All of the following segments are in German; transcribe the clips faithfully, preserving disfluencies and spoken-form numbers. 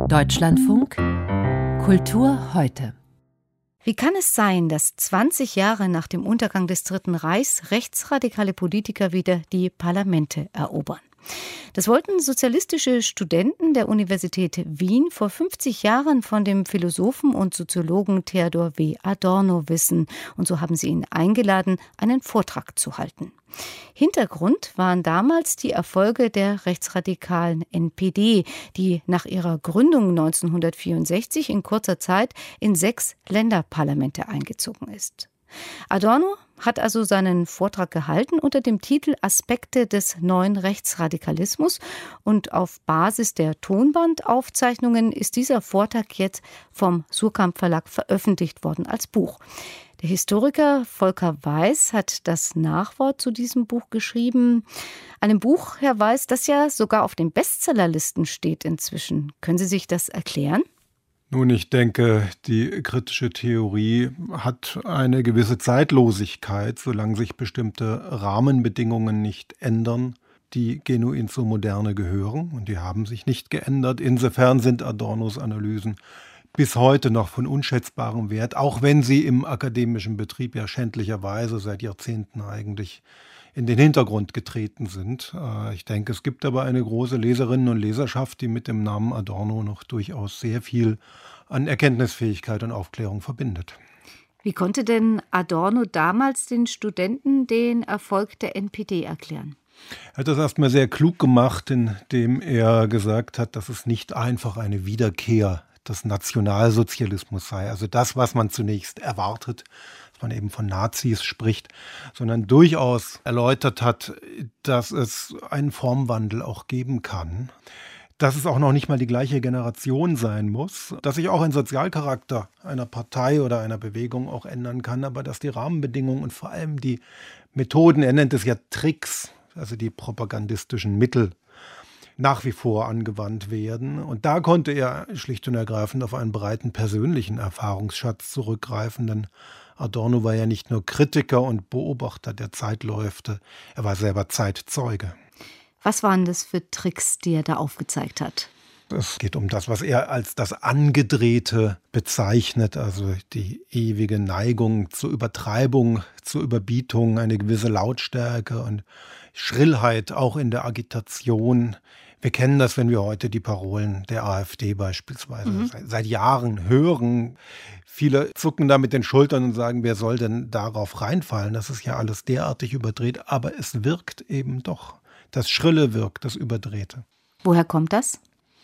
Deutschlandfunk Kultur heute. Wie kann es sein, dass zwanzig Jahre nach dem Untergang des Dritten Reichs rechtsradikale Politiker wieder die Parlamente erobern? Das wollten sozialistische Studenten der Universität Wien vor fünfzig Jahren von dem Philosophen und Soziologen Theodor W. Adorno wissen. Und so haben sie ihn eingeladen, einen Vortrag zu halten. Hintergrund waren damals die Erfolge der rechtsradikalen N P D, die nach ihrer Gründung neunzehnhundertvierundsechzig in kurzer Zeit in sechs Länderparlamente eingezogen ist. Adorno hat also seinen Vortrag gehalten unter dem Titel Aspekte des neuen Rechtsradikalismus, und auf Basis der Tonbandaufzeichnungen ist dieser Vortrag jetzt vom Suhrkamp Verlag veröffentlicht worden als Buch. Der Historiker Volker Weiß hat das Nachwort zu diesem Buch geschrieben. Einem Buch, Herr Weiß, das ja sogar auf den Bestsellerlisten steht inzwischen. Können Sie sich das erklären? Nun, ich denke, die kritische Theorie hat eine gewisse Zeitlosigkeit, solange sich bestimmte Rahmenbedingungen nicht ändern, die genuin zur Moderne gehören. Und die haben sich nicht geändert. Insofern sind Adornos Analysen bis heute noch von unschätzbarem Wert, auch wenn sie im akademischen Betrieb ja schändlicherweise seit Jahrzehnten eigentlich in den Hintergrund getreten sind. Ich denke, es gibt aber eine große Leserinnen- und Leserschaft, die mit dem Namen Adorno noch durchaus sehr viel an Erkenntnisfähigkeit und Aufklärung verbindet. Wie konnte denn Adorno damals den Studenten den Erfolg der N P D erklären? Er hat das erstmal sehr klug gemacht, indem er gesagt hat, dass es nicht einfach eine Wiederkehr des Nationalsozialismus sei, also das, was man zunächst erwartet, dass man eben von Nazis spricht, sondern durchaus erläutert hat, dass es einen Formwandel auch geben kann, dass es auch noch nicht mal die gleiche Generation sein muss, dass sich auch ein Sozialcharakter einer Partei oder einer Bewegung auch ändern kann, aber dass die Rahmenbedingungen und vor allem die Methoden, er nennt es ja Tricks, also die propagandistischen Mittel, nach wie vor angewandt werden. Und da konnte er schlicht und ergreifend auf einen breiten persönlichen Erfahrungsschatz zurückgreifen, denn Adorno war ja nicht nur Kritiker und Beobachter der Zeitläufe, er war selber Zeitzeuge. Was waren das für Tricks, die er da aufgezeigt hat? Es geht um das, was er als das Angedrehte bezeichnet, also die ewige Neigung zur Übertreibung, zur Überbietung, eine gewisse Lautstärke und Schrillheit auch in der Agitation. Wir kennen das, wenn wir heute die Parolen der AfD beispielsweise mhm. seit, seit Jahren hören. Viele zucken da mit den Schultern und sagen, wer soll denn darauf reinfallen? Das ist ja alles derartig überdreht, aber es wirkt eben doch. Das Schrille wirkt, das Überdrehte. Woher kommt das?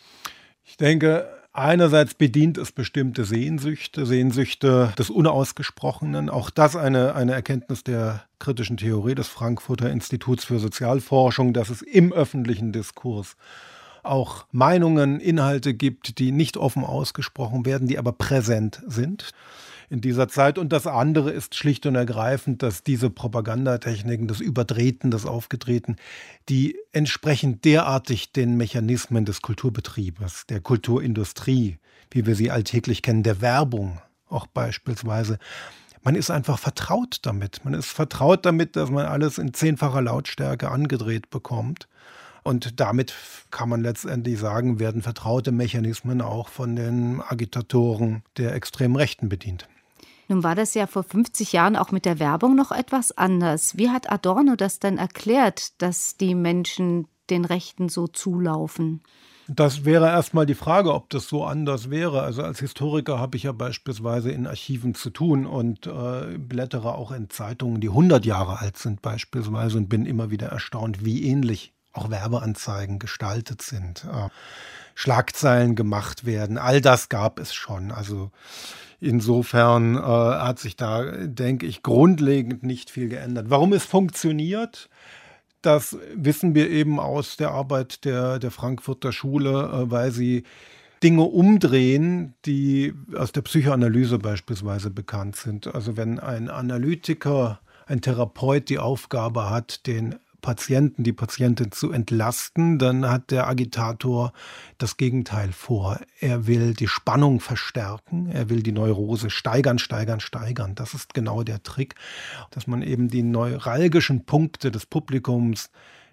Ich denke, einerseits bedient es bestimmte Sehnsüchte, Sehnsüchte des Unausgesprochenen. Auch das eine, eine Erkenntnis der kritischen Theorie des Frankfurter Instituts für Sozialforschung, dass es im öffentlichen Diskurs auch Meinungen, Inhalte gibt, die nicht offen ausgesprochen werden, die aber präsent sind in dieser Zeit. Und das andere ist schlicht und ergreifend, dass diese Propagandatechniken, das Überdrehten, das Aufgedrehten, die entsprechen derartig den Mechanismen des Kulturbetriebes, der Kulturindustrie, wie wir sie alltäglich kennen, der Werbung auch beispielsweise. Man ist einfach vertraut damit. Man ist vertraut damit, dass man alles in zehnfacher Lautstärke angedreht bekommt. Und damit kann man letztendlich sagen, werden vertraute Mechanismen auch von den Agitatoren der extremen Rechten bedient. Nun war das ja vor fünfzig Jahren auch mit der Werbung noch etwas anders. Wie hat Adorno das denn erklärt, dass die Menschen den Rechten so zulaufen? Das wäre erstmal die Frage, ob das so anders wäre. Also als Historiker habe ich ja beispielsweise in Archiven zu tun und äh, blättere auch in Zeitungen, die hundert Jahre alt sind beispielsweise, und bin immer wieder erstaunt, wie ähnlich auch Werbeanzeigen gestaltet sind, äh, Schlagzeilen gemacht werden. All das gab es schon. Also insofern äh, hat sich da, denke ich, grundlegend nicht viel geändert. Warum es funktioniert, das wissen wir eben aus der Arbeit der, der Frankfurter Schule, äh, weil sie Dinge umdrehen, die aus der Psychoanalyse beispielsweise bekannt sind. Also wenn ein Analytiker, ein Therapeut die Aufgabe hat, den Patienten, die Patientin zu entlasten, dann hat der Agitator das Gegenteil vor. Er will die Spannung verstärken, er will die Neurose steigern, steigern, steigern. Das ist genau der Trick, dass man eben die neuralgischen Punkte des Publikums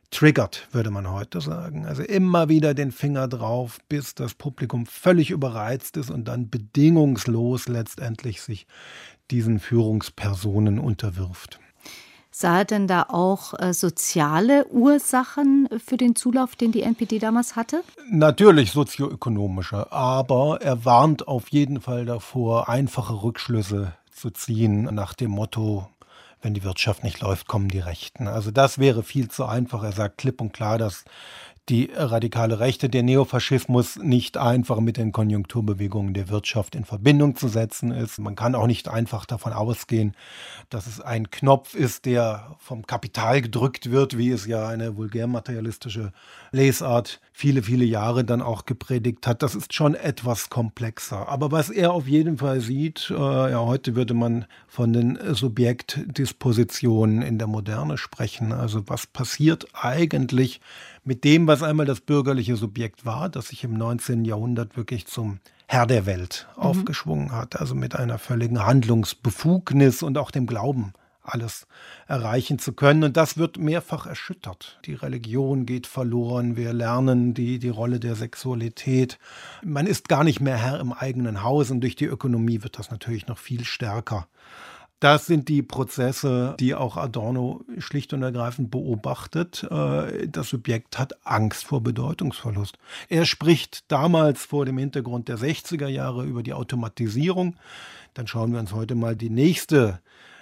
triggert, würde man heute sagen. Also immer wieder den Finger drauf, bis das Publikum völlig überreizt ist und dann bedingungslos letztendlich sich diesen Führungspersonen unterwirft. Sah er denn da auch äh, soziale Ursachen für den Zulauf, den die N P D damals hatte? Natürlich sozioökonomische, aber er warnt auf jeden Fall davor, einfache Rückschlüsse zu ziehen nach dem Motto, wenn die Wirtschaft nicht läuft, kommen die Rechten. Also das wäre viel zu einfach. Er sagt klipp und klar, dass die radikale Rechte, der Neofaschismus nicht einfach mit den Konjunkturbewegungen der Wirtschaft in Verbindung zu setzen ist. Man kann auch nicht einfach davon ausgehen, dass es ein Knopf ist, der vom Kapital gedrückt wird, wie es ja eine vulgärmaterialistische Lesart viele, viele Jahre dann auch gepredigt hat. Das ist schon etwas komplexer. Aber was er auf jeden Fall sieht, äh, ja, heute würde man von den Subjektdispositionen in der Moderne sprechen. Also was passiert eigentlich mit dem, was einmal das bürgerliche Subjekt war, das sich im neunzehnten Jahrhundert wirklich zum Herr der Welt mhm. aufgeschwungen hat, also mit einer völligen Handlungsbefugnis und auch dem Glauben, alles erreichen zu können. Und das wird mehrfach erschüttert. Die Religion geht verloren, wir lernen die, die Rolle der Sexualität. Man ist gar nicht mehr Herr im eigenen Haus und durch die Ökonomie wird das natürlich noch viel stärker. Das sind die Prozesse, die auch Adorno schlicht und ergreifend beobachtet. Das Subjekt hat Angst vor Bedeutungsverlust. Er spricht damals vor dem Hintergrund der sechziger Jahre über die Automatisierung. Dann schauen wir uns heute mal die nächste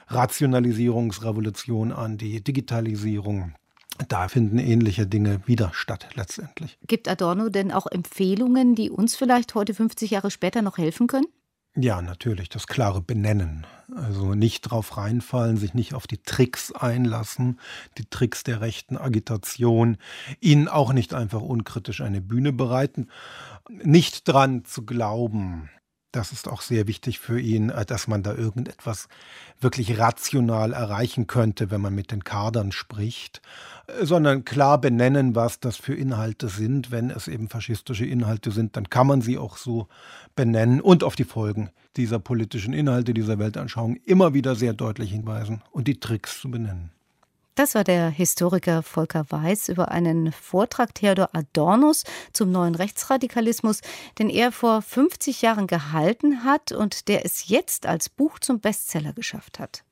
Rationalisierungsrevolution an, die Digitalisierung. Da finden ähnliche Dinge wieder statt letztendlich. Gibt Adorno denn auch Empfehlungen, die uns vielleicht heute fünfzig Jahre später noch helfen können? Ja, natürlich, das klare Benennen. Also nicht drauf reinfallen, sich nicht auf die Tricks einlassen, die Tricks der rechten Agitation, ihnen auch nicht einfach unkritisch eine Bühne bereiten. Nicht dran zu glauben, das ist auch sehr wichtig für ihn, dass man da irgendetwas wirklich rational erreichen könnte, wenn man mit den Kadern spricht, sondern klar benennen, was das für Inhalte sind. Wenn es eben faschistische Inhalte sind, dann kann man sie auch so benennen und auf die Folgen dieser politischen Inhalte, dieser Weltanschauung immer wieder sehr deutlich hinweisen und die Tricks zu benennen. Das war der Historiker Volker Weiß über einen Vortrag Theodor Adornos zum neuen Rechtsradikalismus, den er vor fünfzig Jahren gehalten hat und der es jetzt als Buch zum Bestseller geschafft hat.